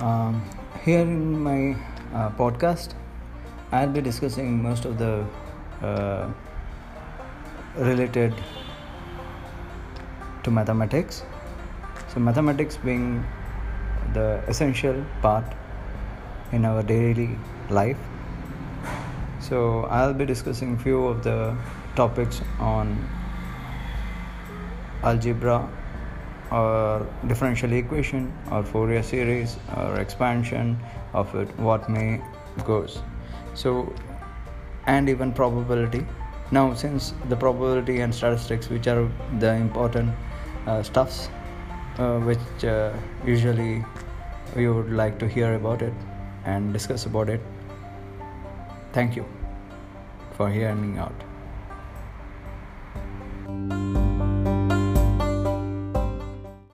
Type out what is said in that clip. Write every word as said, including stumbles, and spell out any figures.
Um, here in my uh, podcast, I'll be discussing most of the uh, related to mathematics. So, mathematics being the essential part in our daily life. So, I'll be discussing few of the topics on algebra or differential equation or Fourier series or expansion of it, what may goes. So, and even probability. Now, since the probability and statistics, which are the important uh, stuffs uh, which uh, usually we would like to hear about it and discuss about it. Thank you for hearing me out.